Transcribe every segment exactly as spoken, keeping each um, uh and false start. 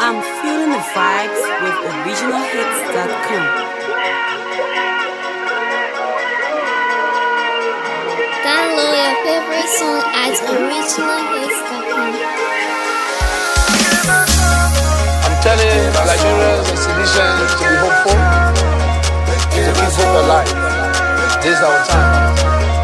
I'm feeling the vibes with original hits dot com. Download your favorite song at original hits dot com. I'm telling Nigerians and Tunisians to be hopeful, to keep hope alive. This is our time.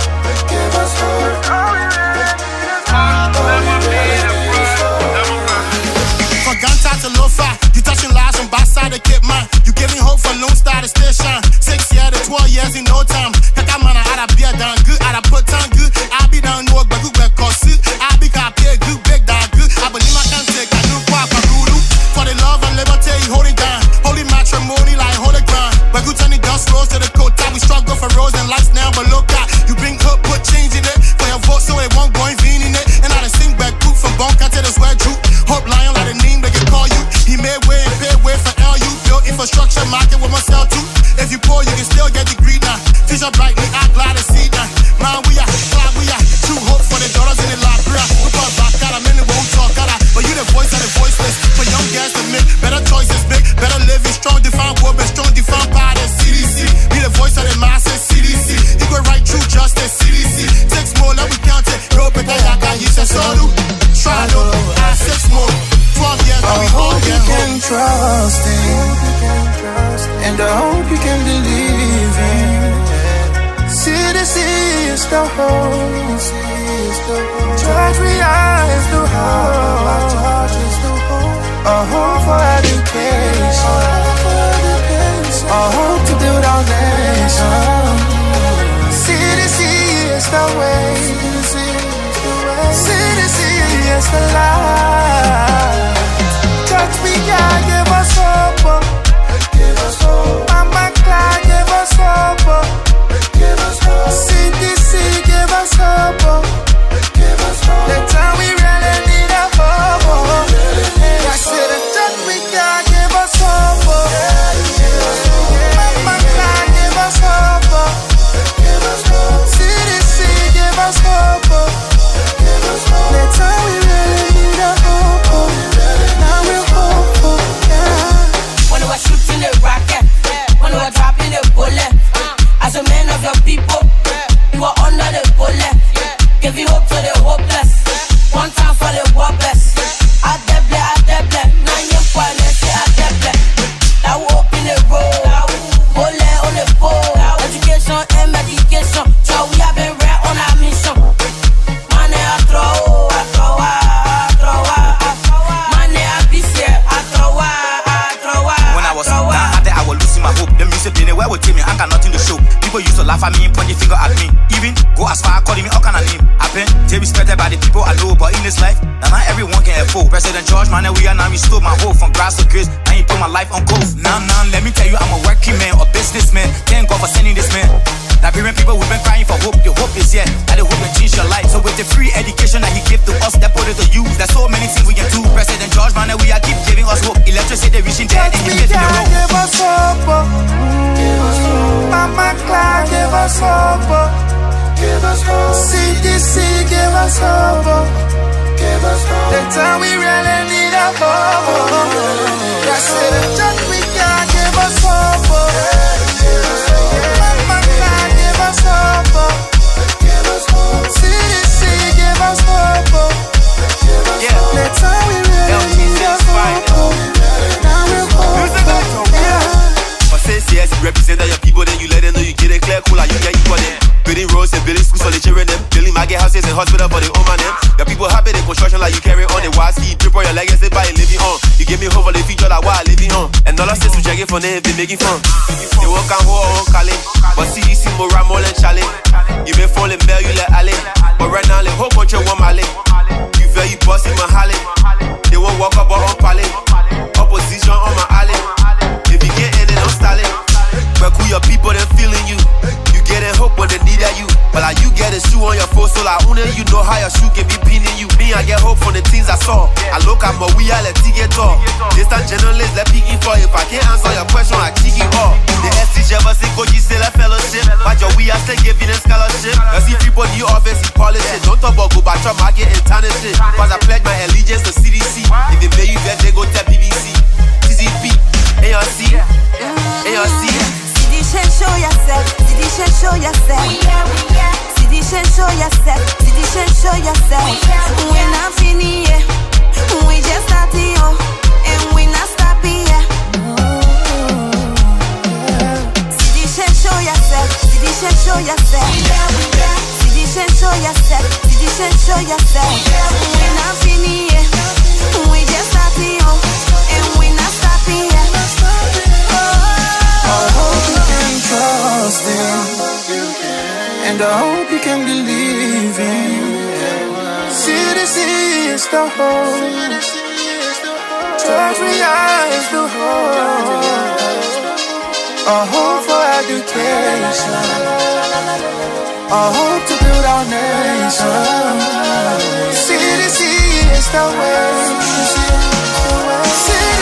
From Ganta to Lo-Fi, you touching lives from backside the kid man. You giving hope for Lone Star to station. Six years to twelve years in no time. Kaka mana ada beer down good, ada put on good. I be down no but good back cause I be copy good, big down good. I believe I can take I do quack Rulu. For the love and liberty, hold it down. Holy matrimony like holy ground. But good turning dust rose to the quota. We struggle for rose and lights now, but look out. You bring hook, put change in it. For your vote so it won't go in vain in it. And I done sing back poop from Bonka to the sweat troop. Hope lion like the name they can call you. He made way and paid way for L U. Built infrastructure market with myself too. If you poor, you can still get the greed now. Fish up brightly, I glad to see that. Man, we are, glad we are. True hope for the daughters in the library. We put back out a minute, won't talk out. But you the voice of the voiceless. For young girls to make better choices, make better living. Strong, define women, strong, define power. C D C. Be the voice of the masses, C D C. You go right through justice, C D C. Takes more, let me count it. No, but I got you, so do. Try to, I six more. twelve years, now we all get home. Can trust in, and I hope you can believe in. C D C is the hope. Church realize the hope. A hope for education. A hope to build our nation. C D C is the way. C D C is the light. Touch me, God, give us hope. Mama Clyde, give us hope. C D C, give us hope. The time we really need a hope. I said, touch me, God, give us hope. Mama Clyde, give us hope. C D C, give us hope. The time we really need a hope. Now we're hopeful, yeah. When we're shooting a rocket, when we're dropping a bullet, as a man of your people, you are under the bullet. Give you hope to the hopeless. One time for the worthless. I deble, I deble. Nine years for let's say I deble. Now we open the road. Bullet on the pole. Education and medication. So we have been right on our mission. Money I throw, I throw, I throw, I throw. Money I be here, I throw, I throw. When I was down, I thought I was losing my hope. The music being where would take me, I got nothing to show. People used to laugh at me and point the finger at me. Even go as far as calling me all kind of name. I've been respected by the people I know, but in this life, now not everyone can afford. President George, man, we are now restored my hope from grass to grace. I ain't put my life on coast. Now, now, let me tell you, I'm a working man, a businessman. Thank God for sending this man. Nigerian people, we've been crying for hope. The hope is here, that the hope will change your life. So with the free education that he gave to us, that put it to use. There's so many things we can do. President George, man, we are keep giving us hope. Electricity reaching there, and he gave the road. Give us hope. Mama Clyde, give us hope. Give us hope. C D C, give us hope. Give us hope. The time we really need a hope. That's it. Just we can give us hope. Mama Clyde, give us hope. Give us hope. C D C, give us hope. Yeah. The time we really need a hope. Now we're hopeful. Yeah. Say yes, represent your people, then you let them know you get it clear, cool, you get equal them. Building roads and building schools for the children them. Building market houses and hospital for the home and them. Your people happy in construction like you carry on the wild ski. Prepare your legacy by living on. You give me hope for the future like what I living on. And all I say to check it for them, they making fun. They won't come home on Kali, but C D C more more than Charlie. You been falling bell, you let Ali. But right now, the whole country want Mali. You feel you bossy Mahali. They won't walk up on Pali. Opposition on my alley. If you get in it, I'm styling. But cool, your people, they feeling you. You get it hope when they need at you. But like you get a shoe on your foot, so like only you know how your shoe can be pinning you. Me, I get hope from the things I saw. I look at my we are let get talk. Distant journalists, let picking for. If I can't answer your question, I kick it off. The S T J ever say, coach, you say that fellowship. But your we are still giving them scholarship. I see people new office in politics. Don't talk about go back to market and turn it shit. Cause I pledge my allegiance to C D C. If they pay you that, they go tell B B C. yourself. Citizen, show yourself. Citizen, show yourself. We're not finished yet. We just starting, oh, and we not stopping yet. Citizen, show yourself. Citizen, show yourself. Citizen, show yourself. Citizen, show yourself. We're not finished yet. We just starting, oh, and we not stopping yet. I hope you can trust Him, and I hope you can believe Him. See, this is the hope. Touch me eyes the hope. A hope for education. A hope to build our nation. See, this is the way. See,